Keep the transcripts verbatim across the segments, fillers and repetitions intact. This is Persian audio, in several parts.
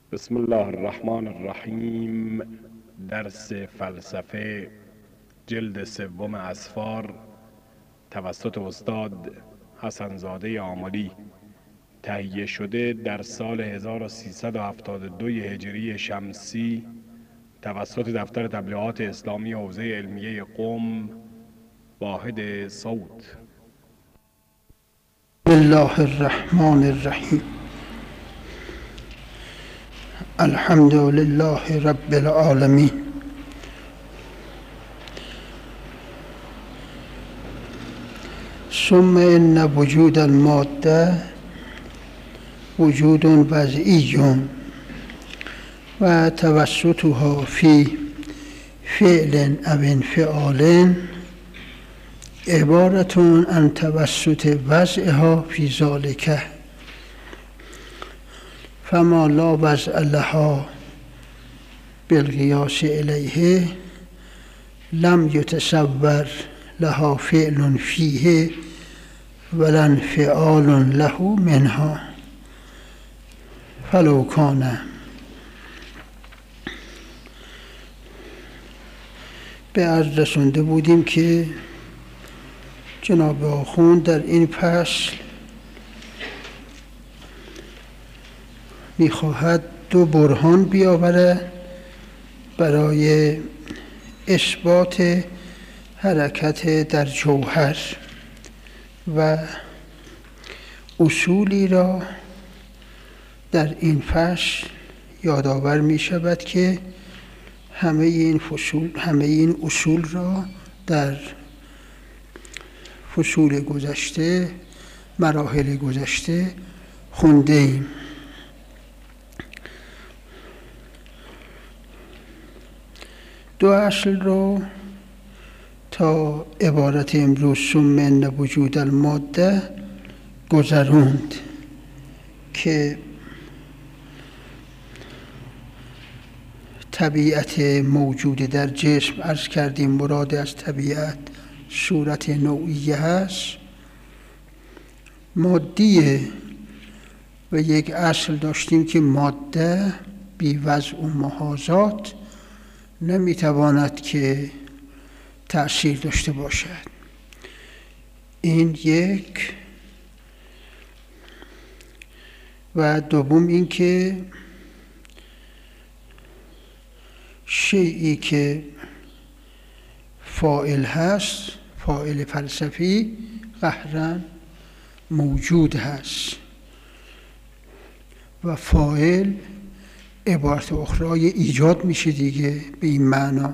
بسم الله الرحمن الرحیم. درس فلسفه جلد سوم اسفار توسط استاد حسنزاده آملی تهیه شده در سال هزار و سیصد و هفتاد و دو هجری شمسی توسط دفتر تبلیغات اسلامی حوزه علمیه قم واحد صوت. بسم الله الرحمن الرحیم. الحمد لله رب العالمین. ثم ان وجود الماده وجود وضعی و توسطها فی فعل او انفعال عبارة عن توسط وضعها فی ذلک، فما لا وضع لها بالقیاس الیه لم یتصور لها فعل فیه ولا انفعال له منها فلو کان. به عرض رسونده بودیم که جناب آخوند در این فصل می‌خواهد دو برهان بیاورد برای اثبات حرکت در جوهر و اصولی را در این فصل یادآور می شود که همه این فصول همه این اصول را در فصول گذشته مراحل گذشته خونده ایم. دو اصل رو تا عبارت امروز ثم ان وجود الماده گذروند که طبیعت موجود در جسم، عرض کردیم مراد از طبیعت صورت نوعیه هست، مادیه، و یک اصل داشتیم که ماده بی وضع و محاذات نمیتواند که تأثیر داشته باشد. این یک. و دوم این که شیئی که فاعل هست، فاعل فلسفی قهرن موجود هست و فاعل عبارت اخرای ایجاد میشه دیگه به این معنا،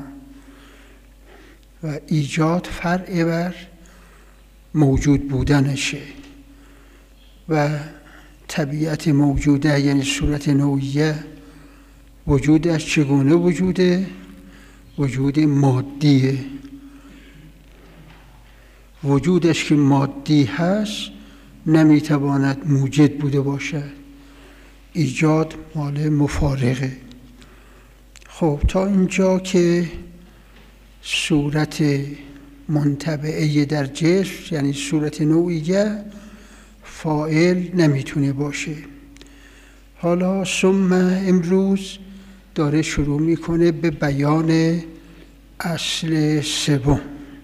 و ایجاد فرع بر موجود بودنشه و طبیعت موجوده یعنی صورت نوعیه وجودش چگونه وجوده؟ وجود مادیه. وجودش که مادی هست نمیتواند موجد بوده باشد، ایجاد مال مفارقه. خب تا اینجا که صورت منطبعه در جسم یعنی صورت نوعیه فاعل نمیتونه باشه. حالا ثم امروز داره شروع میکنه به بیان اصل سوم،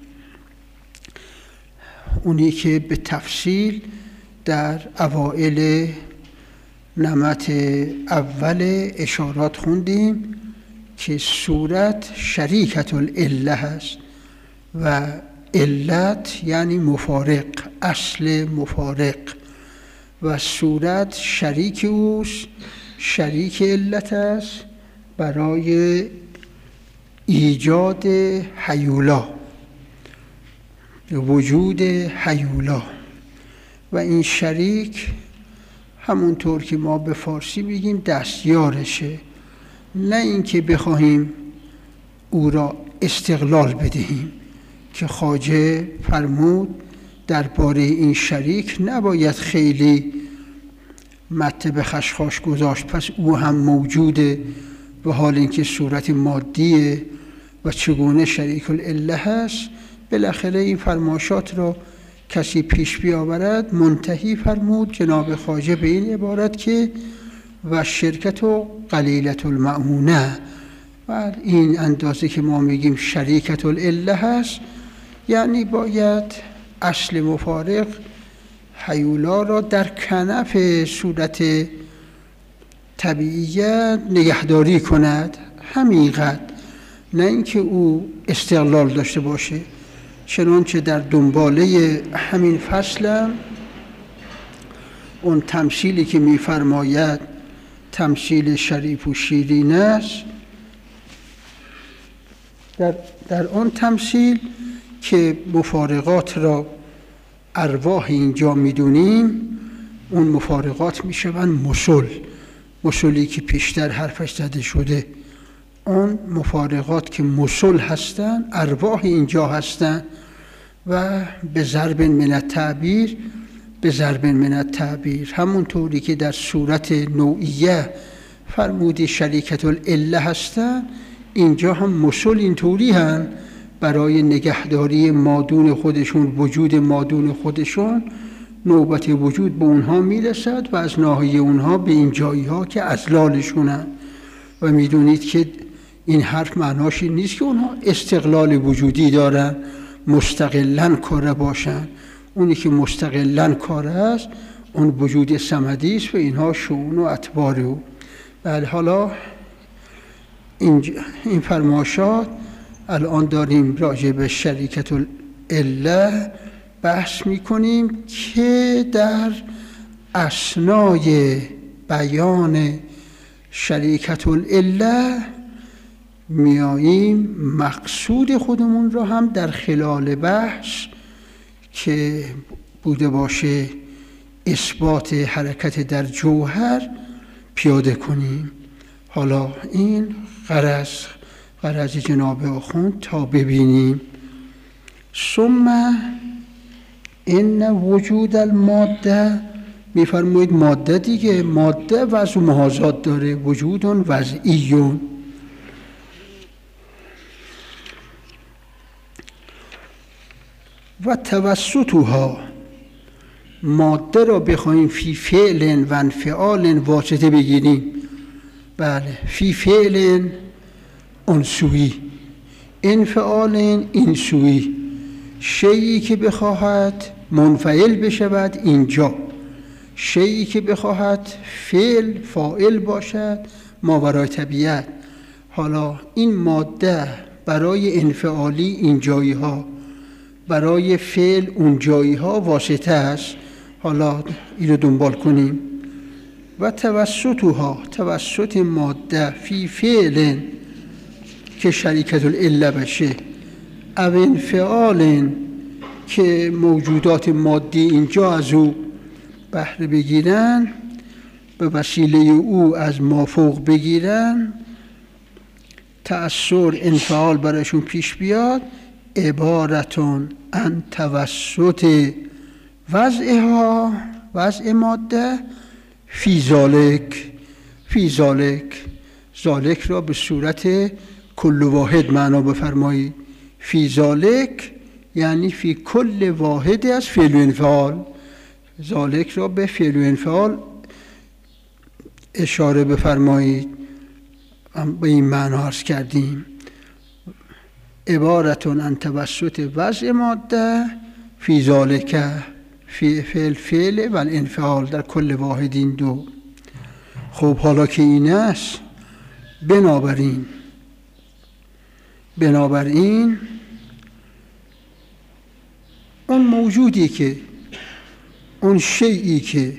اونی که به تفصیل در اوائل نمط اول اشارات خوندیم که صورت شریکت العله هست و علت یعنی مفارق، اصل مفارق، و صورت شریک اوست، شریک علت است برای ایجاد هیولا، وجود هیولا. و این شریک همونطور که ما به فارسی بگیم دستیارشه، نه اینکه بخواهیم او را استقلال بدهیم که خواجه فرمود درباره این شریک نباید خیلی مته به خشخاش گذاشت، پس او هم موجوده و حال اینکه صورت مادیه و چگونه شریک العله هست. بالاخره این فرمایشات را کسی پیش بیاورد. منتهی فرمود جناب خواجه به این عبارت که و شرکت و قلیلة المعونه و این اندازه که ما میگیم شریکة العله هست، یعنی باید اصل مفارق هیولا را در کنف صورت طبیعیت نگهداری کند، همینقدر، نه اینکه او استقلال داشته باشه. چنانچه در دنباله همین فصلم اون تمثیلی که می‌فرماید تمثیل شریف و شیرین است، در, در آن تمثیل که مفارقات را ارواح اینجا می‌دونیم، اون مفارقات می‌شوند مسل، مسلی که پیشتر حرفش زده شده. اون مفارقات که مسل هستند ارواح اینجا هستند و به ضرب من التعبیر به ضرب من التعبیر، همونطوری که در صورت نوعیه فرمودی شریکة العله هستند، اینجا هم مسل اینطوری هستند برای نگهداری مادون خودشون، وجود مادون خودشون. نوبت وجود به اونها میرسد و از ناحیه اونها به این جایی ها که ازلالشونن. و میدونید که این حرف معناش این نیست که اونها استقلال وجودی دارن، مستقلن کاره باشن. اونی که مستقلن کاره است اون وجود صمدی است و اینها شؤون و اتبار او. بله، حالا این, این فرماشات الان داریم راجع به شریکة العله بحث میکنیم که در اثنای بیان شریکة العله میاییم مقصود خودمون را هم در خلال بحث که بوده باشه اثبات حرکت در جوهر پیاده کنیم. حالا این غرض غرض جناب آخوند تا ببینیم. ثم این وجود الماده، میفرمایید ماده دیگه، ماده وضع و محاذات داره، وجود وضعیون. و توسطها، ماده را بخوایم فی فعل و انفعال واسطه بگیریم. بله، فی فعل انسویی، انفعال اینسویی، شیئی که بخواهد منفعل بشود اینجا، شیئی که بخواهد فعل فاعل باشد ماورای طبیعت. حالا این ماده برای انفعالی این جایی ها، برای فعل اون جایی ها واسطه است. حالا این رو دنبال کنیم. و توسطها، توسط ماده فی فعل که شریکة العله بشه، او انفعال که موجودات مادی اینجا از او بهره بگیرن، به وسیله او از مافوق بگیرن، تأثیر انفعال برایشون پیش بیاد، عبارتون عن توسط وضعها، وضع ماده فی ذالک، فی ذالک، ذالک را به صورت کل واحد معنا بفرمایید. فی ذالک یعنی فی کل واحد از فعل و انفعال. ذالک را به فعل و انفعال اشاره بفرمایید، به این معنا عرض کردیم. عبارتون عن توسط وضع ماده فی ذالک، فی فعل فعل و الانفعال در کل واحد این دو. خب حالا که این است، بنابراین بنابراین اون موجودی که، اون شیئی که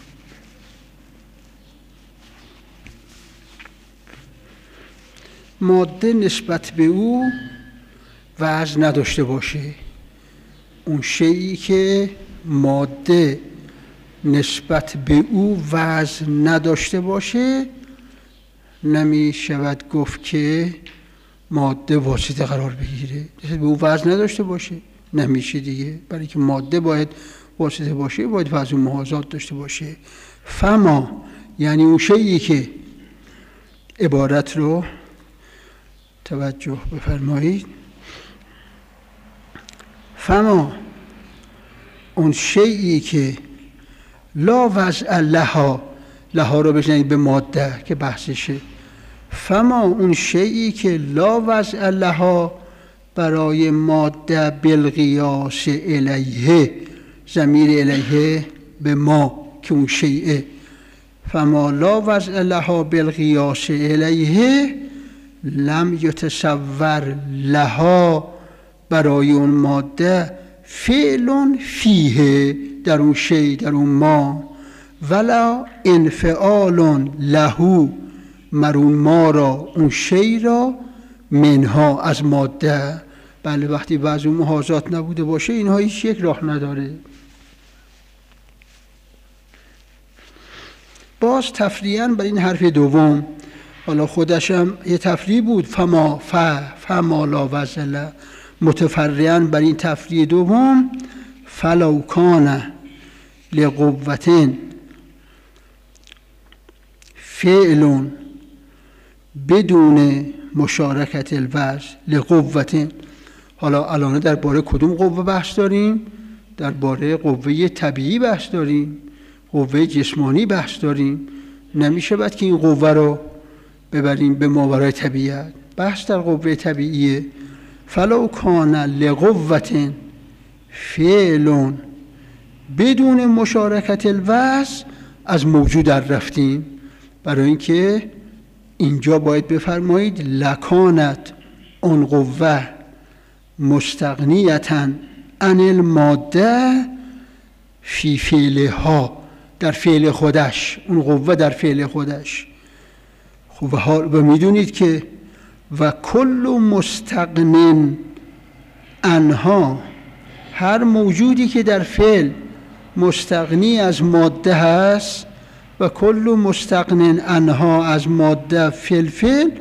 ماده نسبت به او وزن نداشته باشه، اون شیئی که ماده نسبت به او وزن نداشته باشه، نمی شود گفت که ماده واسطه قرار بگیره. نسبت به او وزن نداشته باشه نمیشه دیگه، برای که ماده باید واسطه باشه، باید وزن و محاذات داشته باشه. فما یعنی اون شیئی که، عبارت رو توجه بفرمایید، فما اون شیئی که لا وضع لها لها رو بزنید به ماده که بحثشه. فما اون شیئی که لا وضع لها برای ماده بالقیاس الیه، ضمیر الیه به ما که اون شیئه، فما لا وضع لها بالقیاس الیه لم یتصور لها برای اون ماده فعل فیه در اون شی، در اون ما، ولا انفعال لهو مرون ما را، اون شی را، منها از ماده. بله وقتی وضع محاذات نبوده باشه اینها هیچ یک راه نداره. باز تفریعاً بر این حرف دوم، حالا خودش هم یه تفریع بود، فما ف فما لا وضع له، متفرعاً بر این تفریع دوم، فلو کان لقوة فعل بدون مشارکت الوضع لقوة. حالا الان درباره کدوم قوه بحث داریم؟ درباره قوه طبیعی بحث داریم، قوه جسمانی بحث داریم. نمیشه بعد که این قوه رو ببریم به ماورای طبیعت. بحث در قوه طبیعیه. فلو کان لقوة فعل بدون مشارکت الوضع، از موجود در رفتیم، برای اینکه اینجا باید بفرمایید لکانت اون قوه مستغنیتا عن الماده فی فعلها، در فعل خودش، اون قوه در فعل خودش. خب و میدونید که و کل مستغن عنها، هر موجودی که در فعل مستغنی از ماده هست، و کل مستغن عنها از ماده فی الفعل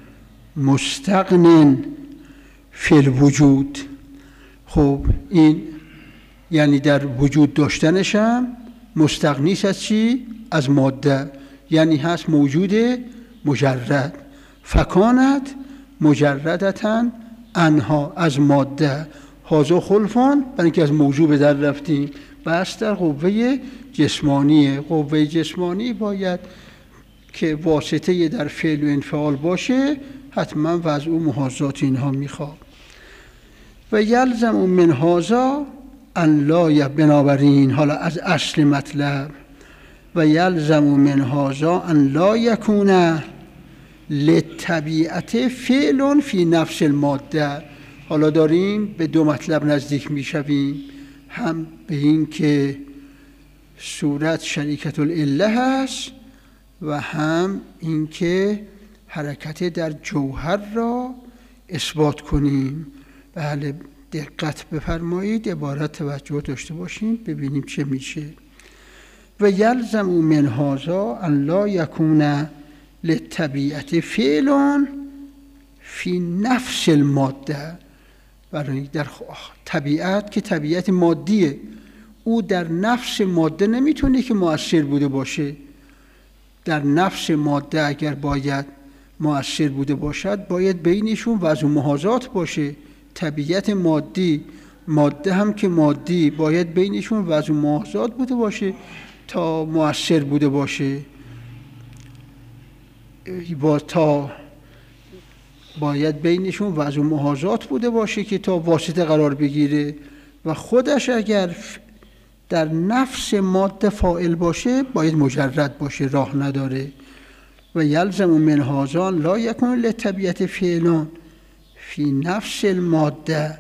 مستغن فی الوجود. خب این یعنی در وجود داشتنش هم مستغنی است از چی؟ از ماده، یعنی هست موجود مجرد. فکانت مجردتاً عنها از ماده، هازا خلفان، برای اینکه از موجود به در رفتیم. بس در قوه جسمانیه. قوه جسمانی باید که واسطه در فعل و انفعال باشه، حتما وضع و محاذات اینها میخواد. و یلزم من هذا ان لا، بنابراین حالا از اصل مطلب، و یلزم من هذا ان لا یکون للطبیعت فعل فی نفس الماده. حالا داریم به دو مطلب نزدیک میشویم، هم به این که صورت شریکت العله هست، و هم این که حرکت در جوهر را اثبات کنیم. بله دقت بفرمایید، عبارت توجه داشته باشیم ببینیم چه میشه. و یلزم من هذا ان لا یکون للطبیعت فعل فی نفس الماده. برای در طبیعت که طبیعت مادیه، او در نفس ماده نمیتونه که مؤثر بوده باشه. در نفس ماده اگر باید مؤثر بوده باشد، باید بینشون وضع و محاذات باشه. طبیعت مادی، ماده هم که مادی، باید بینشون وضع و محاذات بوده باشه تا مؤثر بوده باشه. با تا باید بینشون وضع و محاذات بوده باشه که تا واسطه قرار بگیره. و خودش اگر در نفس ماده فاعل باشه باید مجرد باشه، راه نداره. و یلزم من هذا لا یکون للطبیعت فعل فی نفس الماده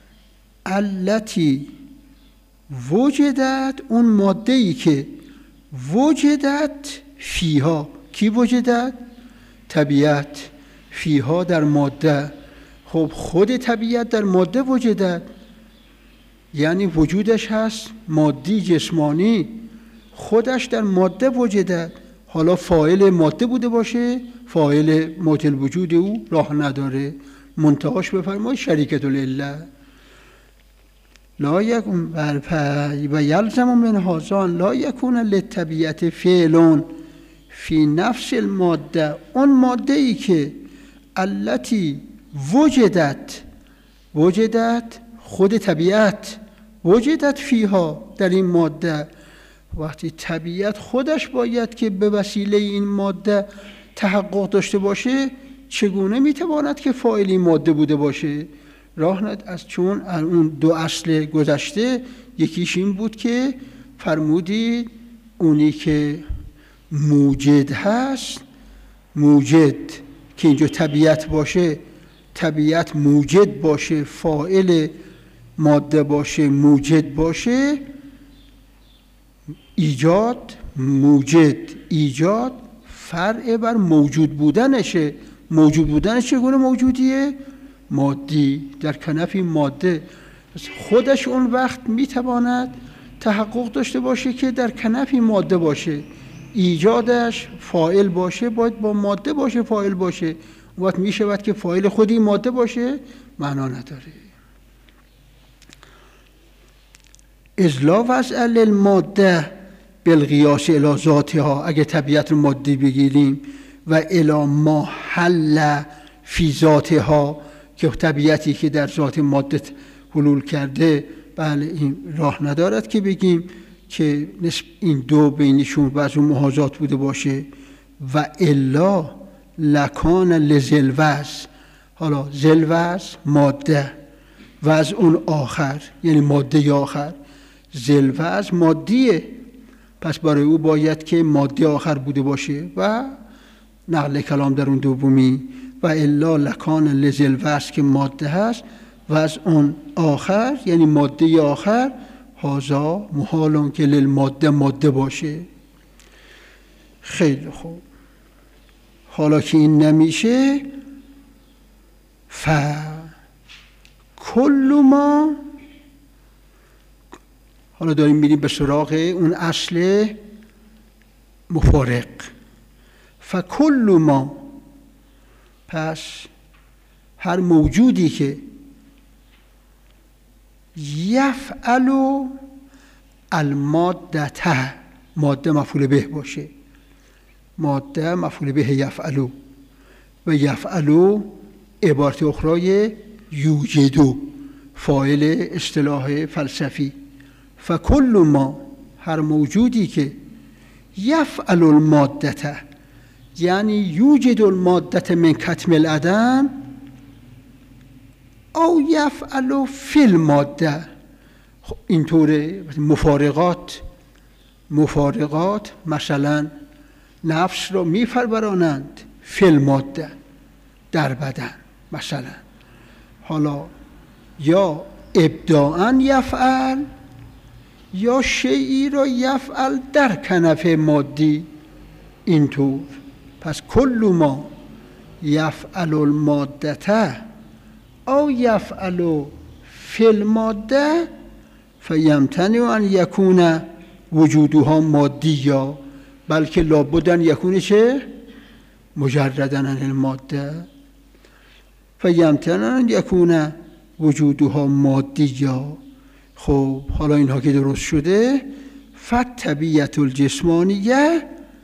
التي وجدت، اون ماده ای که وجدت فیها، کی وجدت؟ طبیعت. فیها در ماده. خب خود طبیعت در ماده وجدت، یعنی وجودش هست مادی جسمانی، خودش در ماده وجدت. حالا فاعل ماده بوده باشه، فاعل موت الوجود او راه نداره. منتهاش بفرمایید شریکت العله. لا یکون و یلزم من هذا لا یکون للطبیعت فعل فی نفس الماده، اون ماده ای که التی وجدت، وجدت خود طبیعت، وجدت فیها در این ماده، وقتی طبیعت خودش باید که به وسیله این ماده تحقق داشته باشه، چگونه میتواند که فاعل این ماده بوده باشه؟ راه ند از چون اون دو اصل گذشته یکیش این بود که فرمودید اونی که موجد هست، موجد که اینجا طبیعت باشه، طبیعت موجد باشه، فاعل ماده باشه، موجد باشه، ایجاد، موجد ایجاد فرع بر موجود بودنشه. موجود بودنش چگونه موجودیه؟ مادی، در کنف این ماده. خودش اون وقت میتواند تحقق داشته باشه که در کنف این ماده باشه. ایجادش فاعل باشه، باید با ماده باشه، فاعل باشه. اون وقت میشود که فاعل خود این ماده باشه؟ معنا نداره. اذ لا وضع للماده بالقیاس الی ذاتها، اگه طبیعت رو مادی بگیریم، و الی ما حل فی ذاتها، که طبیعتی که در ذات ماده حلول کرده، بله این راه ندارد که بگیم که این دو بینشون وضع و محاذات بوده باشه. و الا لکان لزلوز، حالا زلوز ماده، وضع اون آخر یعنی ماده آخر، زلوز مادیه، پس برای او باید که ماده آخر بوده باشه و نقل کلام در اون دومی. و الا لکان لزلوز که ماده هست، وضع اون آخر یعنی ماده آخر، هازا محالون که للماده ماده باشه. خیلی خوب، حالا که این نمیشه، ف کل ما، حالا داریم میریم به سراغ اون اصل مفارق. فکل ما، پس هر موجودی که یفعل المادته، ماده مفعول به باشه، ماده مفعول به یفعلو، و یفعلو عبارت اخرای یوجدو، فاعل اصطلاح فلسفی. فکل ما، هر موجودی که یفعل المادته یعنی یوجد المادته من کتم العدم، او یفعل فی الماده، اینطوره. مفارقات مفارقات مثلا نفس رو میفرورانند فی الماده، در بدن مثلا. حالا یا ابداعا یفعل، یا شیئی را یفعل در کنف مادی، اینطور. پس کل ما یفعل المادته او یفعل فی الماده فیمتنع ان یکون وجودها مادیا، بلکه لابد ان یکون چه؟ مجردا عن الماده. فیمتنع ان یکون وجودها مادیا. خب حالا اینها که درست شده، فالطبیعة الجسمانیه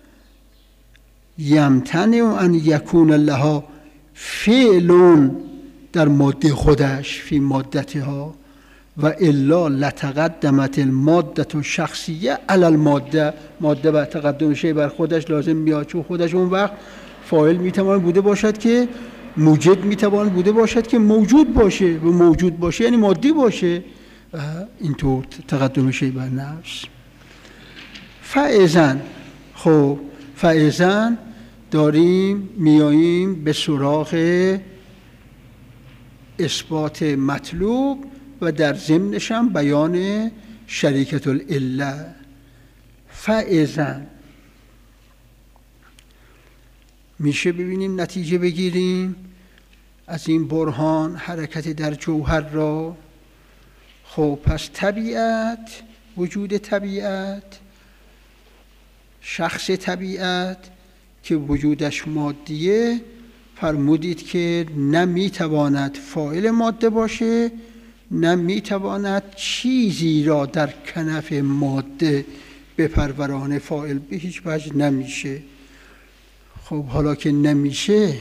یمتنع ان یکون لها فعل در ماده خودش، فی مادتها، و الا لتقدمت الماده شخصیه علی الماده، ماده و تقدم شی بر خودش لازم میاد، چون خودش اون وقت فاعل میتواند بوده باشد که موجد، میتواند بوده باشد که موجود باشه، و موجود باشه یعنی مادی باشه، اینطور تقدم شی بر نفس. فاذن، خب فاذن داریم میاییم به سراغ اثبات مطلوب و در ضمنش هم بیان شریکت العله. فاذن میشه ببینیم نتیجه بگیریم از این برهان حرکت در جوهر را. خب پس طبیعت، وجود طبیعت، شخص طبیعت که وجودش مادیه، فرمودید که نه میتواند فاعل ماده باشه، نه میتواند چیزی را در کنف ماده بپرورانه، فاعل به هیچ وجه نمیشه. خب حالا که نمیشه،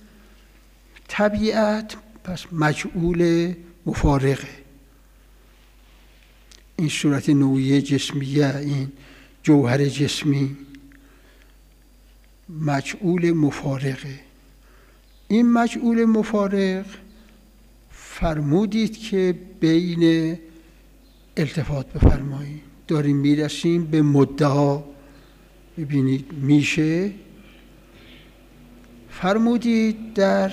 طبیعت پس مجعول مفارقه. این صورت نوعیه جسمیه، این جوهر جسمی مجعول مفارقه. این مجعول مفارق فرمودید که بین التفات بفرمایید. داریم میرسیم به مدعا. ببینید میشه فرمودید در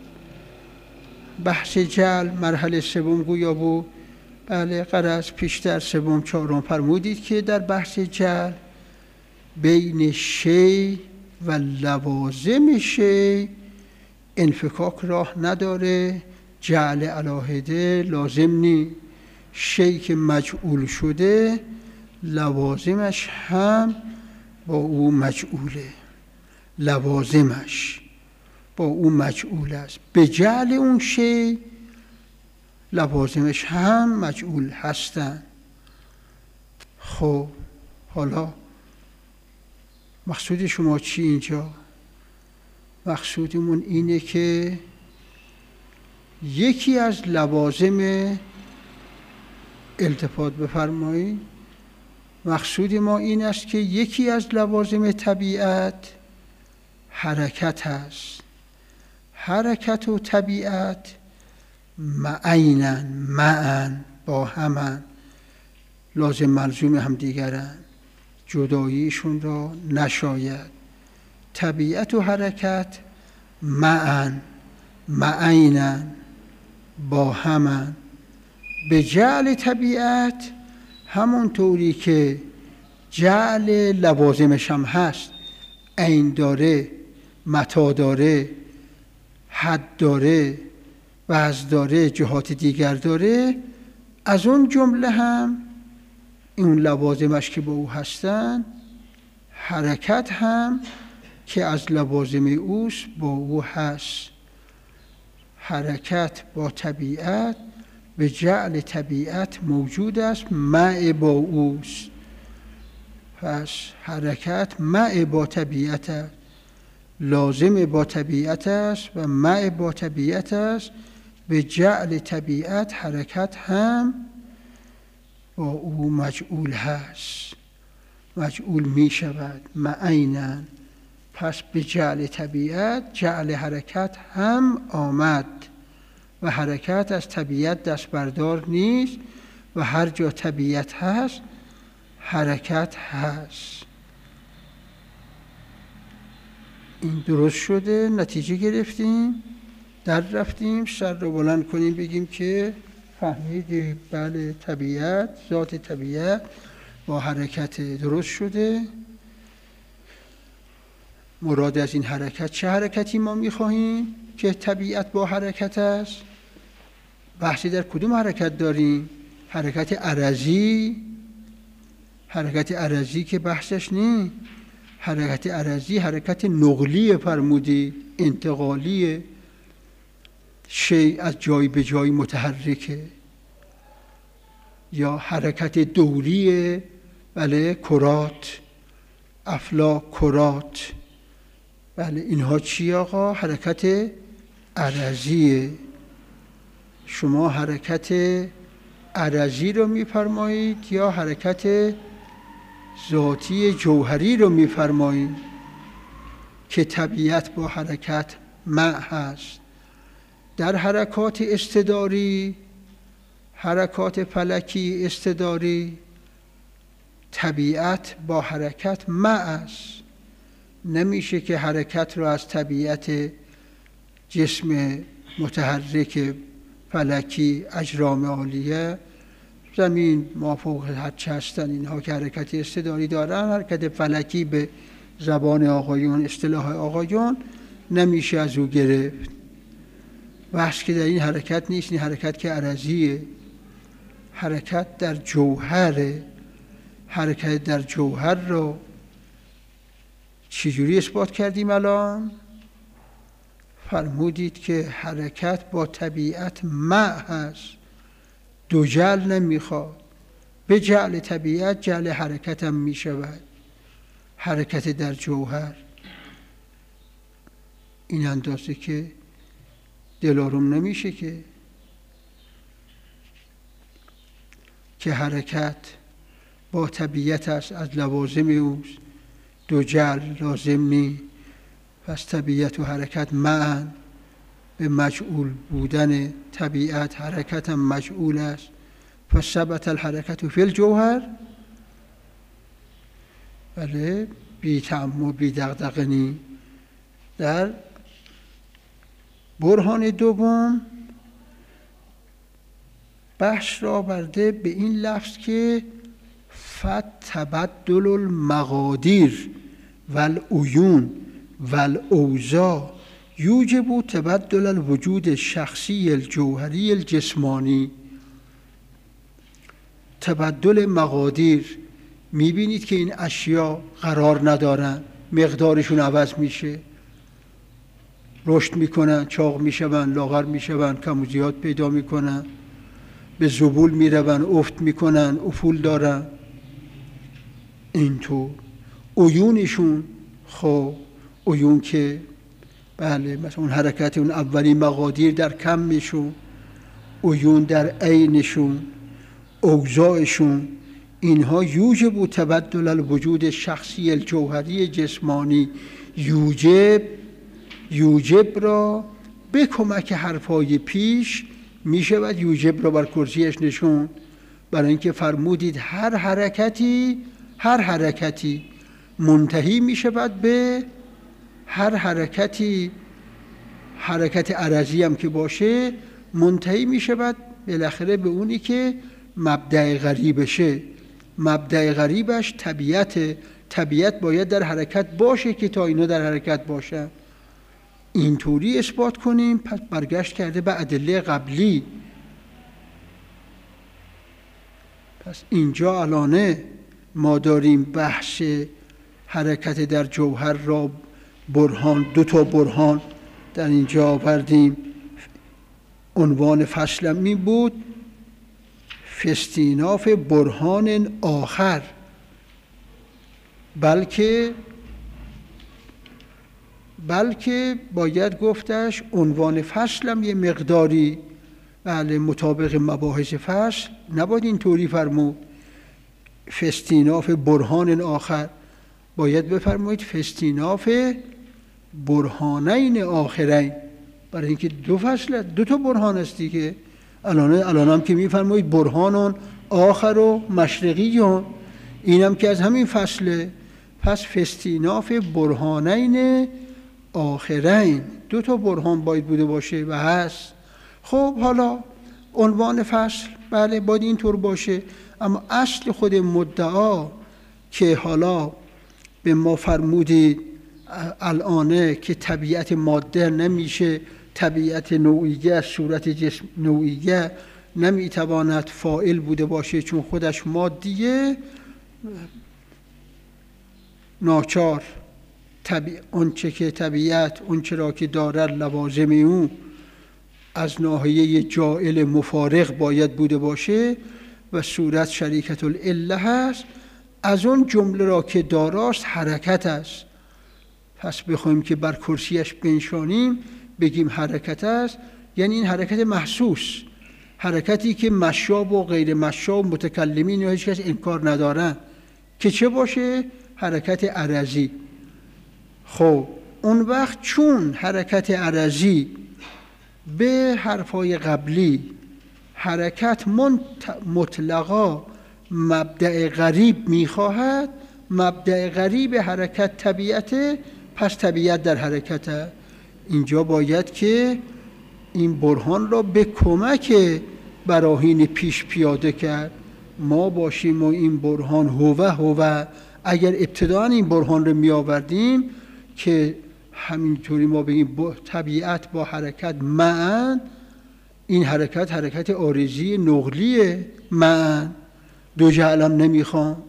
بحث جعل مرحله سوم گویا بود، بله غرض پیشتر سوم چهارم فرمودید که در بحث جعل بین شی و لوازم شی انفکاک راه نداره، جعل علاهده لازم نی. شی که مجعول شده لوازمش هم با او مجعوله، لوازمش با او مجعول است. به جعل اون شی لوازمش هم مجعول هستن. خب حالا مقصود شما چی اینجا؟ مقصودمون اینه که یکی از لوازم التفات بفرمایید، مقصود ما این است که یکی از لوازم طبیعت حرکت هست. حرکت و طبیعت معینن، معن، با همن، لازم ملزوم هم دیگرن، جداییشون را نشاید. طبیعت و حرکت معن، معینن، با همن. به جعل طبیعت همون طوری که جعل لوازمش هم هست، عین داره، متا داره، حد داره، وزن داره، جهات دیگر داره، از اون جمله هم این لوازمش که با او هستن، حرکت هم که از لوازم اوست با او هست. حرکت با طبیعت به جعل طبیعت موجود است، مع با اوست. پس حرکت مع با طبیعت است، لازم با طبیعت است و مع با طبیعت است. به جعل طبیعت حرکت هم با او مجعول هست، مجعول می شود، معینن. پس به جعل طبیعت جعل حرکت هم آمد و حرکت از طبیعت دست بردار نیست و هر جا طبیعت هست حرکت هست. این درست شده، نتیجه گرفتیم، در رفتیم، سر رو بلند کنیم بگیم که فهمیدیم بله طبیعت، ذات طبیعت با حرکت درست شده. مراد از این حرکت چه حرکتی ما میخواهیم که طبیعت با حرکت است؟ بحثی در کدوم حرکت داریم؟ حرکت عرضی، حرکت عرضی که بحثش نی. حرکت عرضی حرکت نقلی فرمودی، انتقالیه، شی از جای به جای متحرکه. یا حرکت دوریه، بله کرات، افلاک، کرات، بله اینها چی آقا؟ حرکت عرضیه. شما حرکت عرضی رو میفرمایید یا حرکت ذاتی جوهری رو میفرمایید که طبیعت با حرکت مع هست؟ در حرکات استداری، حرکات فلکی استداری، طبیعت با حرکت مع است. نمیشه که حرکت رو از طبیعت جسم متحرک فلکی اجرام عالیه، زمین، ما فوق هرچه هستن اینها که حرکت استداری دارن، حرکت فلکی به زبان آقایون، اصطلاح آقایون، نمیشه از او گرفت. بحث که در این حرکت نیست، این حرکت که عرضیه، حرکت در جوهره. حرکت در جوهر رو چجوری اثبات کردیم الان؟ فرمودید که حرکت با طبیعت مع هست، دو جعل نمیخواد. به جعل طبیعت جعل حرکت هم میشود، حرکت در جوهر. این اندازه که دلارم نمیشه که که حرکت با طبیعت است، از لوازم اوست، دو جعل لازم نی. پس طبیعت و حرکت معاً به مجعول بودن طبیعت، حرکت هم مجعول است. پس ثبت الحرکت فی الجوهر، بله، بی تعمق بی دغدغه نی. در برهان دوم بحث را برده به این لفظ که فتبدل المقادیر والعیون والاوضاع یوجب تبدل الوجود الشخصی الجوهری الجسمانی. تبدل مقادیر، میبینید که این اشیا قرار ندارن، مقدارشون عوض میشه، رشد میکنن، چاق میشون، لاغر میشون، کم و زیاد پیدا میکنن، به ذبول میرون، افت میکنن، افول دارن. اینطور عیونشون، خب عیون که بله مثلا اون حرکت اون اولی مقادیر در کمشون، عیون در عینشون، اوضاعشون، اینها یوجب تبدل الوجود شخصی الجوهری جسمانی. یوجب یوجب را به کمک حرفای پیش می شود یوجب را بر کرسیش نشون، برای اینکه فرمودید هر حرکتی هر حرکتی منتهی می شود به هر حرکتی، حرکت عرضی هم که باشه منتهی می شود بالاخره به اونی که مبدأ غریبشه. مبدأ غریبش طبیعت، طبیعت باید در حرکت باشه که تا اینا در حرکت باشن. اینطوری اثبات کنیم. پس برگشت کرده به ادله قبلی. پس اینجا الانه ما داریم بحث حرکت در جوهر را برهان، دو تا برهان در اینجا آوردیم. عنوان فصل می بود فاستیناف برهان آخر، بلکه بلکه باید گفتش عنوان فصلم یه مقداری بله مطابق مباحث فصل نباید اینطوری فرمود. فاستیناف برهان آخر باید بفرمایید فاستیناف برهانین آخرین، برای اینکه دو فصل دو تا برهان است دیگه. الان الان هم که میفرمایید برهان آخر و مشرقی، اینم که از همین فصله. پس فاستیناف برهانین آخرین، دو تا برهان باید بوده باشه و هست. خب حالا عنوان فصل بله باید اینطور باشه، اما اصل خود مدعا که حالا به ما فرمودید الانه که طبیعت ماده نمیشه، طبیعت نوعیه، صورت جسم نوعیه نمیتواند فاعل بوده باشه چون خودش مادیه، ناچار طبیعت اونچه که طبیعت اونچه را که دارد لوازم او از ناحیه جائل مفارق باید بوده باشه و صورت شریکت العله هست. از اون جمله را که داراست حرکت است. پس بخوایم که بر کرسیش بنشانیم بگیم حرکت است، یعنی این حرکت محسوس، حرکتی که مشاب و غیر مشاب متکلمین یا هیچ کس انکار ندارن که چه باشه، حرکت عرضی. خب اون وقت چون حرکت عرضی به حرفای قبلی حرکت مطلقا مبدأ غریب میخواهد، مبدأ غریب حرکت طبیعت، پس طبیعت در حرکت. اینجا باید که این برهان را به کمک براهین پیش پیاده کرد. ما باشیم و این برهان هوه هوه، اگر ابتداً این برهان رو می آوردیم که همینطوری ما بگیم با طبیعت با حرکت معاً، این حرکت حرکت عارضی نقلیه معاً، دو جعلم نمیخوام.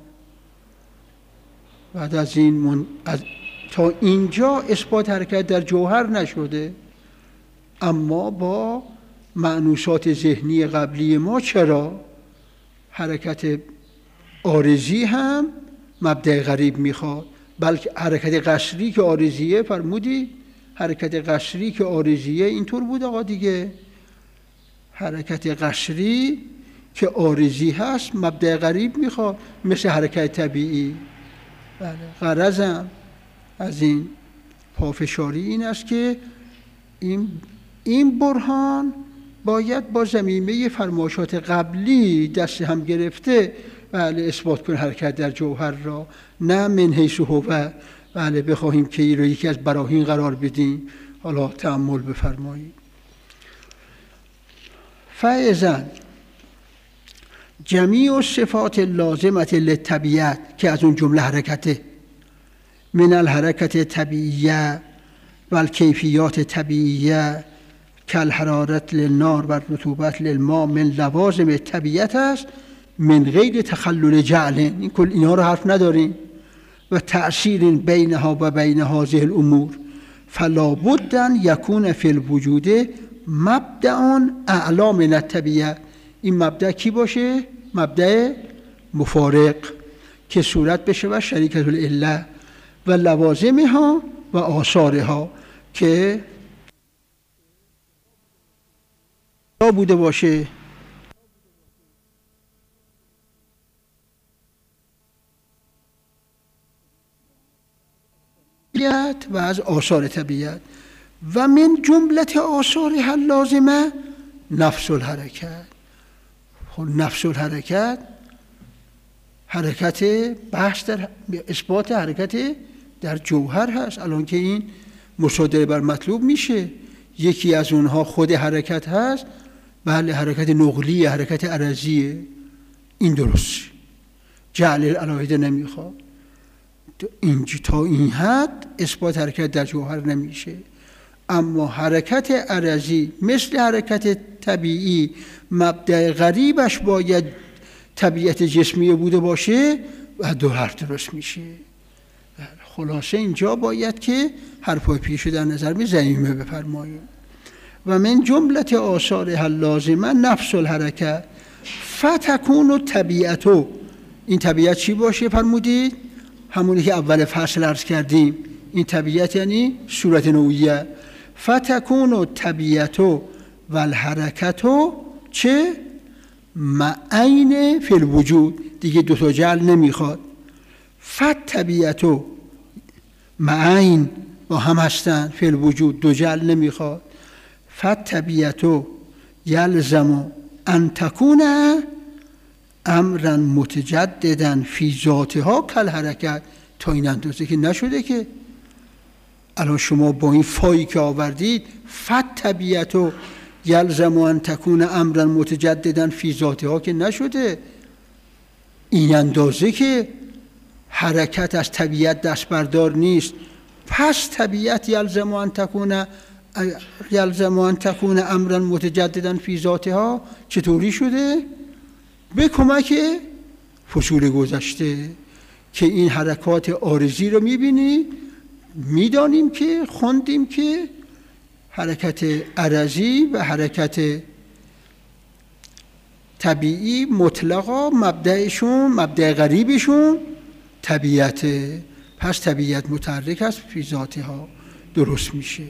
بعد از این من... از... تا اینجا اثبات حرکت در جوهر نشده، اما با مأنوسات ذهنی قبلی ما چرا حرکت عارضی هم مبدأ غریب میخواد، بلکه حرکت قصری که عارضیه فرمودی، حرکت قصری که عارضیه اینطور بود آقا دیگه، حرکت قصری که عارضی هست مبدأ غریب میخواد، مثل حرکت طبیعی. بله. غرضم از این پافشاری این است که این این برهان باید با ضمیمه فرمایشات قبلی دست هم گرفته بله اثبات کنه حرکت در جوهر را، نه من حیث هو بله بخواهیم که این را یکی از براهین قرار بدیم. حالا تأمل بفرمایید. فاذا جمیع صفات لازمه للطبیعت که از اون جمله حرکته، من الحرکت طبیعیه و الکیفیات طبیعیه کالحرارت للنار و رطوبت للماء من لوازم طبیعت است، من غیر تخلل جعل، این کل اینها رو حرف نداریم، و تأثیر بینها و بین هذه الامور فلا بد ان یکون فی الوجود مبدأ اعلی من الطبیعه. این مبدأ کی باشه؟ مبدأ مفارق که صورت بشه و شریکة العله و لوازمها و آثارها که بوده باشه. و از آثار طبیعت و من جملت آثارها اللازمه نفس الحرکت. خب نفس الحرکت حرکت بحث در اثبات حرکت در جوهر هست. الان که این مصادره بر مطلوب میشه، یکی از اونها خود حرکت هست، بله حرکت نقلی، حرکت عرضیه، این درست جعل العلاهده نمیخواد. اینجا تا این حد اثبات حرکت در جوهر نمیشه. اما حرکت عرضی مثل حرکت طبیعی مبدأ غریبش باید طبیعت جسمی بوده باشه و دو حرف درست میشه. خلاصه اینجا باید که حرفای پیش در نظر می ضمیمه بفرماییم. و من جملت آثارها اللازمه نفس الحرکت فتکون الطبیعت. این طبیعت چی باشه فرمودید؟ همونی که اول فصل عرض کردیم. این طبیعت یعنی صورت نوعیه. فتکون الطبیعت و الحرکت چه؟ معین فی الوجود. دیگه دو تا جعل نمیخواد. فت طبیعت و معین با هم هستن فی الوجود، دو جعل نمیخواد. فت طبیعت و یلزم ان تکون امرا متجددا فی ذاتها کالحرکت. تا این اندازه که نشده که الان شما با این فایی که آوردید فت طبیعت و یلزم ان تکون امرا متجددا فی ذاتها که نشده. این اندازه که حرکت از طبیعت دست بردار نیست، پس طبیعت یلزم ان تکون یلزم ان تکون امرا متجددا فی ذاتها چطوری شده؟ به کمک فصول گذشته که این حرکات عارضی رو میبینی، میدانیم که خوندیم که حرکت عرضی و حرکت طبیعی مطلقا مبدأشون مبدأ غریبشون طبیعت، پس طبیعت متحرک است فی ذاتها درست میشه.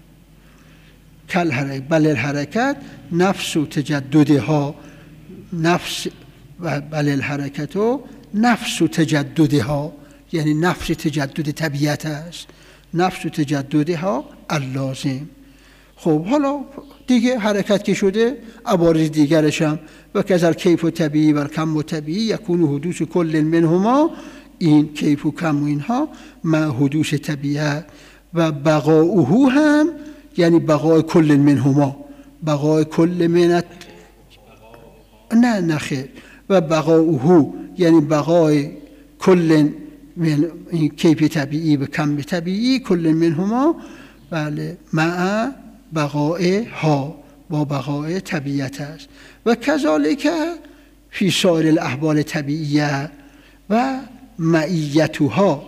کل حرکت بل الحرکت نفس و تجددها نفس و بل الحرکت و نفس و تجددها یعنی نفس تجدد طبیعت است، نفس و تجددها اللازم. خب حالا دیگه حرکت که شده عوارض دیگرش هم و کذل کیف و طبیعی و کم و طبیعی یکون حدوث کل منهما، این کیف و کم و اینها مع حدوث طبیعت و بقاؤه هم یعنی بقای کل منهما، بقای کل منت نه نخیر و بقاؤه یعنی بقای کل من کیف طبیعی و کم طبیعی کل منهما بله مع بقای ها با بقای طبیعت است. و کذالک فی سایر الاحوال طبیعیه و معیتها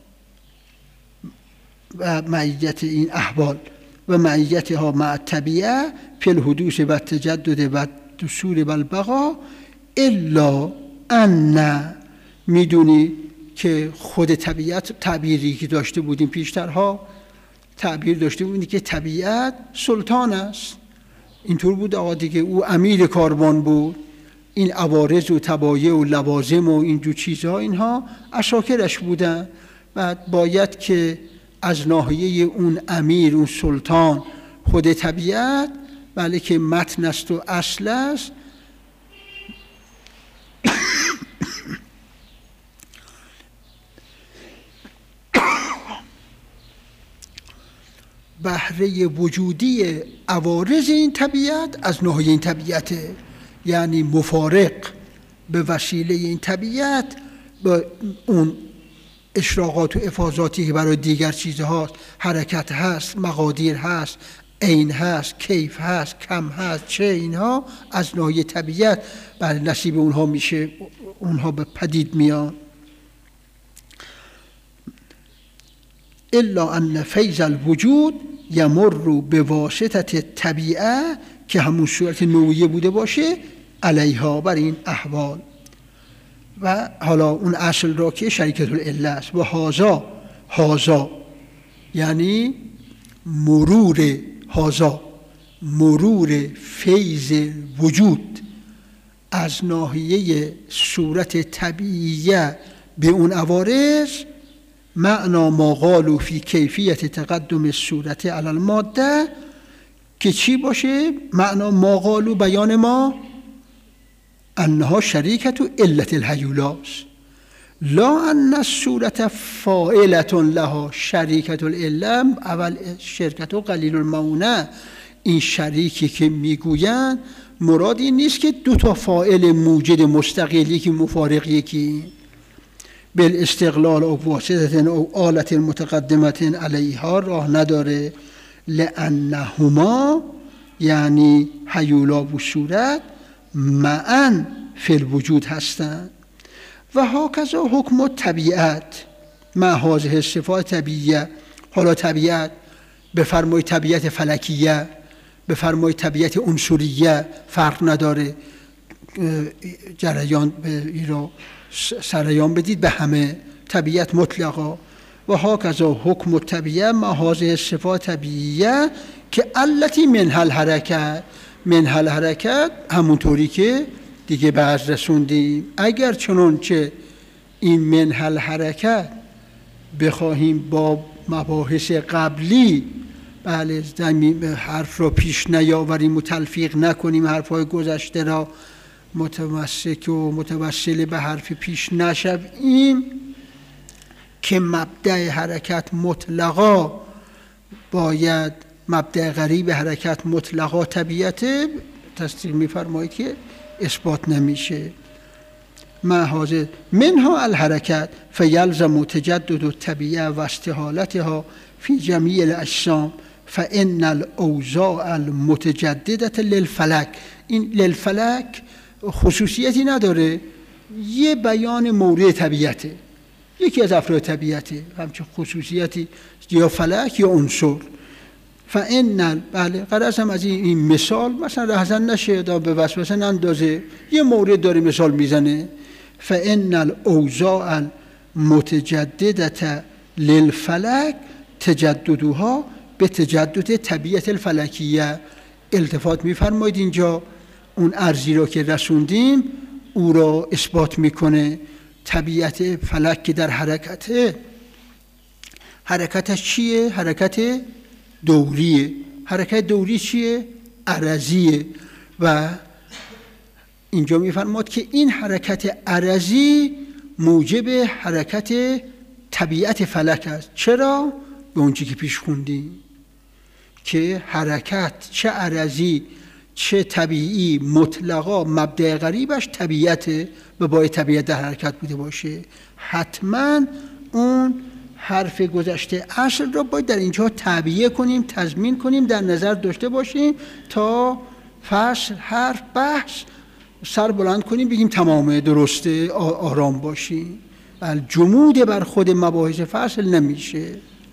و معیت این احوال و معیتها مع طبیعه فی الحدوث و تجدد و دسول و البقا الا ان، میدونی که خود طبیعت تعبیری که داشته بودیم پیشترها تعبیر داشته بودیم که طبیعت سلطان است، اینطور بود آقا دیگه، او امیر کاروان بود این عوارض و تبایع و لوازم و اینجور چیزها اینها عساکرش بودن. بعد باید که از ناحیه اون امیر، اون سلطان، خود طبیعت، بله که متن است و اصل است، بهره وجودی عوارض این طبیعت از ناحیه این طبیعته، یعنی مفارق به وسیله این طبیعت با اون اشراقات و افاضاتی که برای دیگر چیزهاست، حرکت هست، مقادیر هست، عین هست، کیف هست، کم هست، چه اینها از ناحیه طبیعت بر نصیب اونها میشه، اونها به پدید میان. الا ان فیض الوجود یمر به واسطه طبیعه، که همون صورت نوعیه بوده باشه، علیها، بر این احوال. و حالا اون اصل را که شریکت العله است. و هازا، هازا یعنی مرور، هازا مرور فیض وجود از ناحیه صورت طبیعیه به اون عوارض، معنا ما قالوا فی کیفیت تقدم صورت علی الماده، که چی باشه؟ معنا ما قالوا، بیان ما، انها شریکت و علت الهیولاس، لا ان الصورت فاعلة لها شریکت العله، اول شرکت و قلیل المعونه. این شریکی که میگویند مراد این نیست که دو تا فاعل موجد مستقل، یکی مفارق یکی، بالاستقلال او واسطه او آلت متقدمه علیها راه نداره، لانهما یعنی هیولا و صورت معاً فی الوجود هستند. و هاکذا حکم طبیعت مع هذه صفات طبیعیه. حالا طبیعت بفرمای طبیعت فلکیه، بفرمای طبیعت عنصریه، فرق نداره، جریان به این را سریان بدید به همه طبیعت مطلقا. و هاکذا حکم طبیعه مع هذه صفات طبیعیه که التی منها الحرکت، منها الحرکت همونطوری که دیگه بعض رسوندیم. اگر چنانچه این منها الحرکت بخواهیم با مباحث قبلی بله زمین حرف را پیش نیاوریم و تلفیق نکنیم، حرفهای گذشته را متمسک و متوسل به حرف پیش نشویم، که مبدأ حرکت مطلقا باید مبدأ غریب حرکت مطلقا طبیعت، تصدیق می‌فرمایید که اثبات نمیشه. محاذ منها الحرکت فیلزم تجدد الطبیعه و استحالتها فی جمیع الاجسام فان الاوضاع المتجدده للفلک. این للفلک خصوصیتی نداره، یه بیان مورد طبیعته، یکی از افراد طبیعته، همچون خصوصیتی یا فلک یا عنصر. فان بله غرض هم از این مثال مثلا رهزن نشه دا به وسوسه نندازه، یه مورد داره مثال میزنه. فان الاوضاع المتجدده للفلک تجددها به تجدد طبیعت الفلکیه. التفات میفرمایید اینجا اون ارزی را که رسوندیم او را اثبات میکنه. طبیعت فلک که در حرکته، حرکتش چیه؟ حرکت دوریه. حرکت دوری چیه؟ عرضیه. و اینجا میفرماد که این حرکت عرضی موجب حرکت طبیعت فلک است. چرا؟ به اونچه که پیش خوندیم که حرکت چه عرضی چه طبیعی مطلقا مبدأ غریبش طبیعته و باید طبیعت در حرکت بوده باشه. حتما اون حرف گذشته اصل را باید در اینجا تعبیه کنیم، تضمین کنیم، در نظر داشته باشیم تا فصل حرف بحث سر بلند کنیم بگیم تمامه درسته، آرام باشیم. بل جمود بر خود مباحث فصل نمیشه.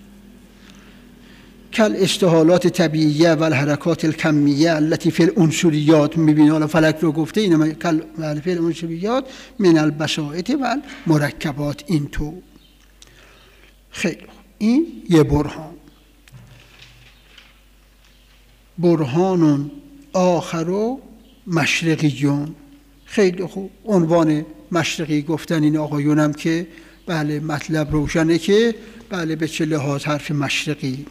کل استحالات طبیعیه و الحرکات الکمیه التي فی العنصریات، میبینی حالا فلک رو گفته اینه کل فی العنصریات من البساطه و المرکبات. این تو خیلی این یه برهان. برهان آخر و مشرقیون. خیلی خوب عنوان مشرقی گفتن این آقایونم که بله مطلب روشنه که بله به چه لحاظ حرف مشرقی.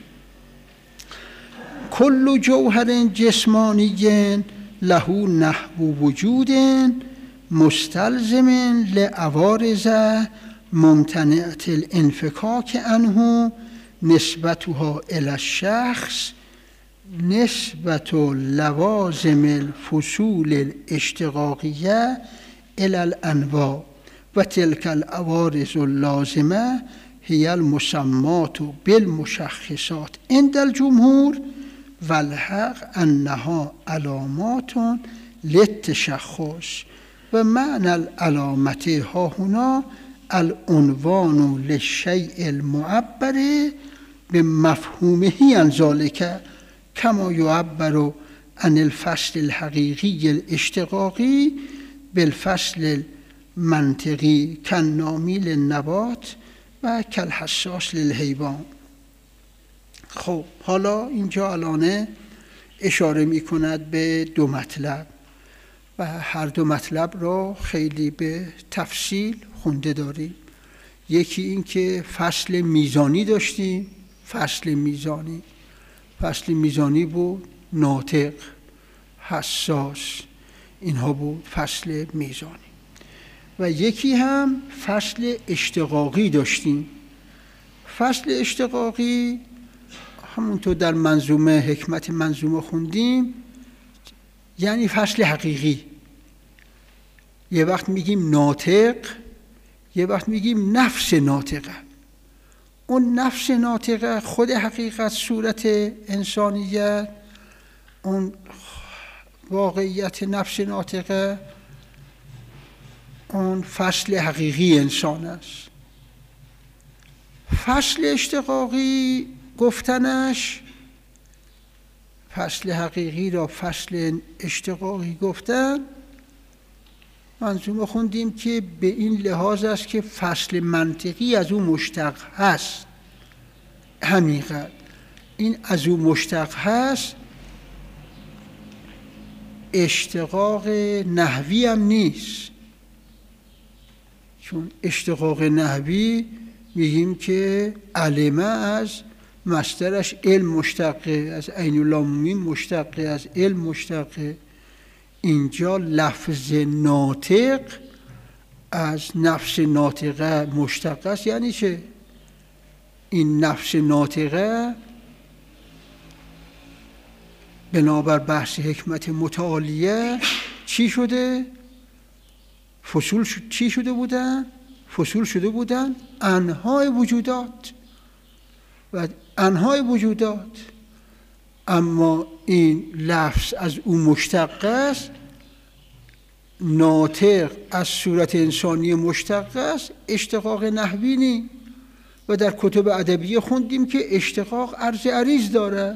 کل جوهر جسمانی له نحو وجود مستلزم لعوارض ممتنعة الانفکاک عنه نسبتها الی الشخص نسبت لوازم الفصول الاشتقاقیه الی الانواع و تلک العوارض اللازمه هی المسمات بالمشخصات عند الجمهور و الحق انها علامات للتشخص و معنی العلامت ها هنا العنوان للشیء المعبر به مفهومه عن ذلك کما یعبر عن الفصل الحقیقی الاشتقاقی بالفصل المنطقی کالنامی للنبات و کالحساس للحیوان. خب حالا اینجا الان اشاره می کند به دو مطلب و هر دو مطلب را خیلی به تفصیل خونده داریم. یکی این که فصل میزانی داشتیم، فصل میزانی فصل میزانی بود، ناطق، حساس، اینها بود فصل میزانی. و یکی هم فصل اشتقاقی داشتیم. فصل اشتقاقی همونطور در منظومه حکمت منظومه خوندیم یعنی فصل حقیقی. یه وقت میگیم ناطق، یه وقت میگیم نفس ناطقه. اون نفس ناطقه خود حقیقت، صورت انسانیت، اون واقعیت نفس ناطقه، اون فصل حقیقی انسان است. فصل اشتقاقی گفتنش، فصل حقیقی را فصل اشتقاقی گفتن، منظومه خوندیم که به این لحاظ است که فصل منطقی از او مشتق هست. حقیقت این از او مشتق هست، اشتقاق نحوی هم نیست، چون اشتقاق نحوی میگیم که علمه از مصدرش علم مشتقه، از عین اللامین مشتقه، از علم مشتقه. اینجا لفظ ناطق از نفس ناطقه مشتق است. یعنی چه؟ این نفس ناطقه بنابر بحث حکمت متعالیه چی شده؟ فصول شد. چی شده بودن؟ فصول شده بودن انواع وجودات و انواع وجودات. اما این لفظ از اون مشتق است، ناطق از صورت انسانی مشتق است، اشتقاق نحوی نی. و در کتب ادبیه خوندیم که اشتقاق عرض عریض داره.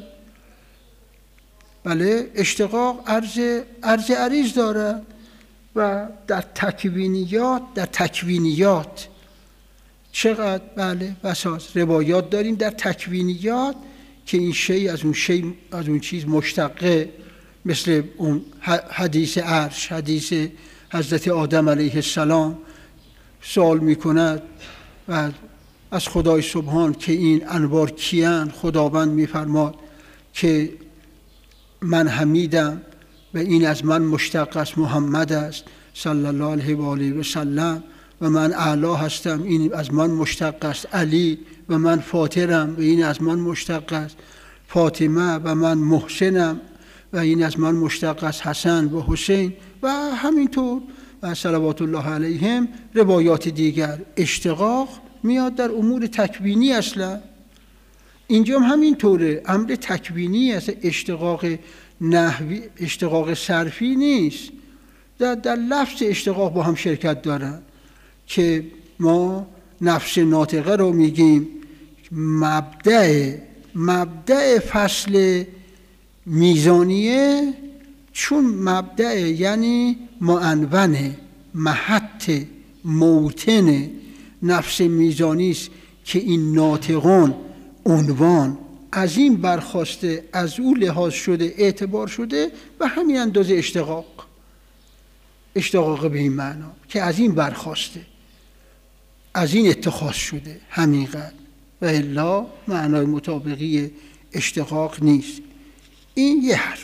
بله، اشتقاق عرض عرض عریض داره. و در تکوینیات در تکوینیات چقدر بله بساز روایات داریم در تکوینیات که این شی از اون شی از اون چیز مشتقه، مثل اون حدیث عرش، حدیث حضرت آدم علیه السلام سوال میکند و از خدای سبحان که این انوار کیان؟ خداوند میفرماد که من حمیدم و این از من مشتق است، محمد است صلی الله علیه و آله و سلم، و من اعلی هستم، این از من مشتق است، علی، و من فاطرم و این از من مشتق است، فاطمه، و من محسنم و این از من مشتق است، حسن و حسین، و همینطور و صلوات الله علیهم روایات دیگر. اشتقاق میاد در امور تکوینی اصلا. اینجا هم همینطوره، امر تکوینی است، اشتقاق نحوی، اشتقاق صرفی نیست. در, در لفظ اشتقاق با هم شرکت دارن که ما نفس ناطقه رو میگیم مبدأ مبدأ فصل میزانیه، چون مبدأ یعنی معنون، محط، موطن نفس میزانی است که این ناطقان عنوان از این برخواسته، از او لحاظ شده، اعتبار شده، و همین اندازه اشتقاق. اشتقاق به این معنا که از این برخواسته، از این اتخاذ شده همینقدر، و الا معنای مطابقی اشتقاق نیست. این یه حرف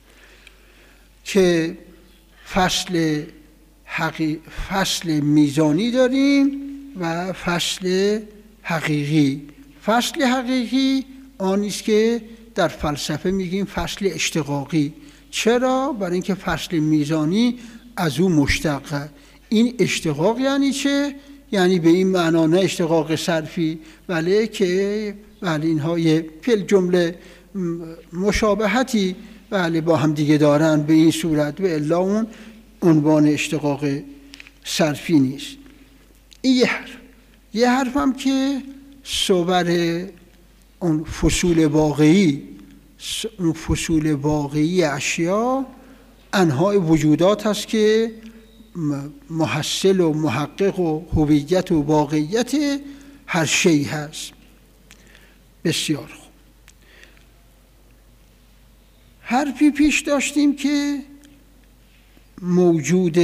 که فصل حقی... فصل میزانی داریم و فصل حقیقی. فصل حقیقی آن است که در فلسفه میگیم فصل اشتقاقی. چرا؟ برای اینکه فصل میزانی از او مشتقه. این اشتقاق یعنی چه؟ یعنی به این معنا نه اشتقاق صرفی، ولی که ولی اینها یه فل جمله مشابهتی ولی با هم دیگه دارن به این صورت، و الا اون عنوان اشتقاق صرفی نیست. این یه حرف. یه حرف هم که صور اون فصول واقعی، اون فصول واقعی اشیا انواع وجودات هست که محصل و محقق و هویت و واقعیت هر شی هست. بسیار خوب. حرفی پیش داشتیم که موجود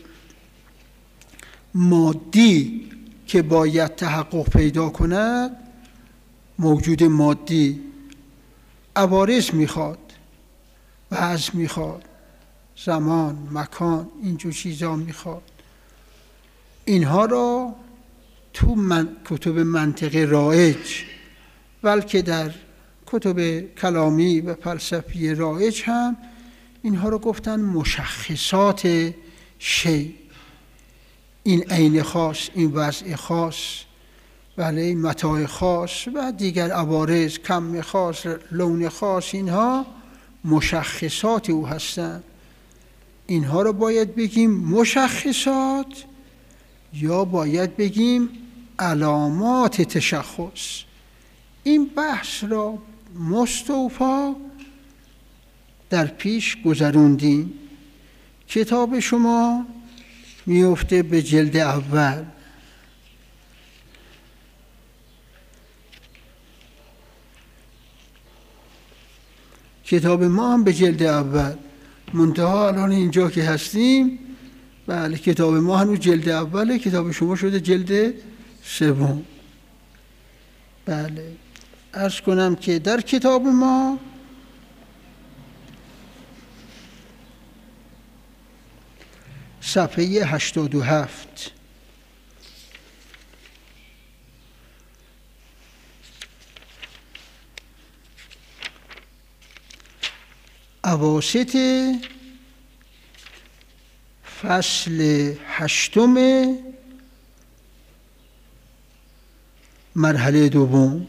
مادی که باید تحقق پیدا کند، موجود مادی عوارض میخواد، وضع میخواد، زمان، مکان، اینجور چیزا میخواد. اینها را تو من کتب منطق رایج، بلکه در کتب کلامی و فلسفی رایج هم اینها رو گفتن مشخصات شی. این عین خاص، این وضع خاص، ولی متاع خاص و دیگر عوارض، کم خاص، لون خاص، اینها مشخصات او هستند. اینها رو باید بگیم مشخصات یا باید بگیم علامات تشخص. این بحث را مستوفا در پیش گذروندیم. کتاب شما میفته به جلد اول. کتاب ما هم به جلد اول، منتها الان اینجا که هستیم، بله کتاب ما هنوز جلد اوله، کتاب شما شده جلد سوم. بله عرض کنم که در کتاب ما صفحه هشتاد و هفت اواسط فصل هشتم مرحله دوم،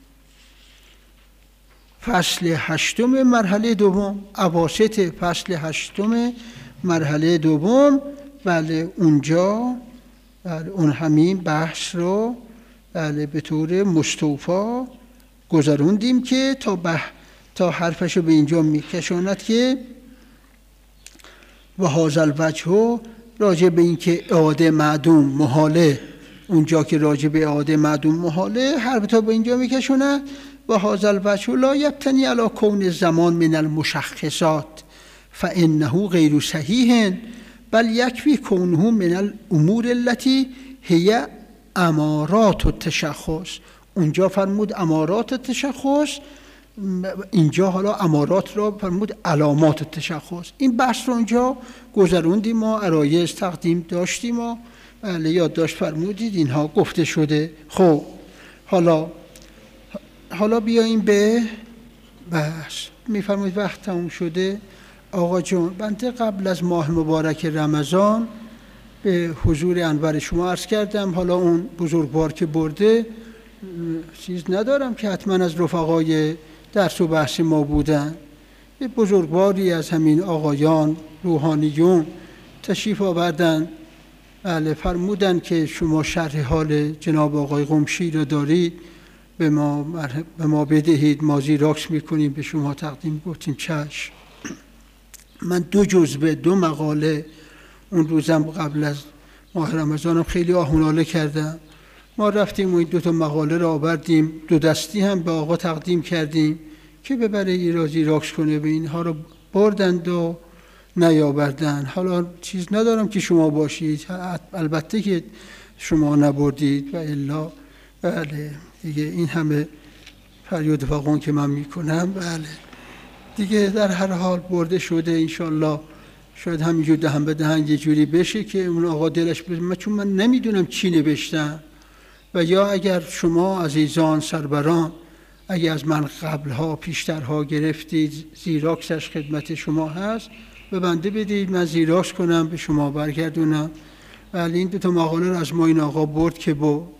فصل هشتم مرحله دوم، اواسط فصل هشتم مرحله دوم. بله اونجا بله اون همین بحث رو بله به طور مستوفا گذروندیم که تا به تا حرفش رو به اینجا میکشاند که و هذا الوجه راجع به این که اعاده معدوم محاله، اونجا که راجع به اعاده معدوم محاله حرف تا به اینجا میکشاند و هذا الوجه لا یبتنی علی کون الزمان من المشخصات فانه غیر صحیح بل یکفی کونه من الامور التي هي امارات التشخص. اونجا فرمود امارات التشخص، اینجا حالا امارات را فرمود علامات التشخص. این بحث رو اونجا گذروندیم، ما عرایض تقدیم داشتیم و بله یادداشت فرمودید اینها گفته شده. خب حالا حالا بیاییم به بحث. میفرمایید وقت تموم شده. آقا جان بنده قبل از ماه مبارک رمضان به حضور انور شما عرض کردم، حالا اون بزرگوار که برده چیز ندارم که حتما از رفقای درس و بحث ما بودن. یه بزرگواری از همین آقایان روحانیون تشریف آوردن، بله فرمودن که شما شرح حال جناب آقای قمشی رو دارید، به ما به ما بدهید، ما زیراکس میکنیم به شما تقدیم. گفتیم چشم. من دو جزوه دو مقاله اون روزم قبل از ماه رمضانم خیلی آهناله کردم. ما رفتیم و این دو تا مقاله را آوردیم، دو دستی هم به آقا تقدیم کردیم که ببره ایرازی راکس کنه. به اینها رو بردند و نیاوردن. حالا چیز ندارم که شما باشید، البته که شما نبردید و الا بله دیگه این همه فریاد فغان که من میکنم بله دیگه در هر حال برده شده. انشالله شاید همینجور دهن به دهن یه جوری بشه که اون آقا دلش بزنه، چون من نمیدونم چی نوشتم. و یا اگر شما عزیزان سربران اگر از من قبلها پیشترها گرفتید زیراکسش خدمت شما هست به بنده بدید، من زیراکس کنم به شما برگردونم. ولی این دو تا مقاله رو از ما این آقا برد که با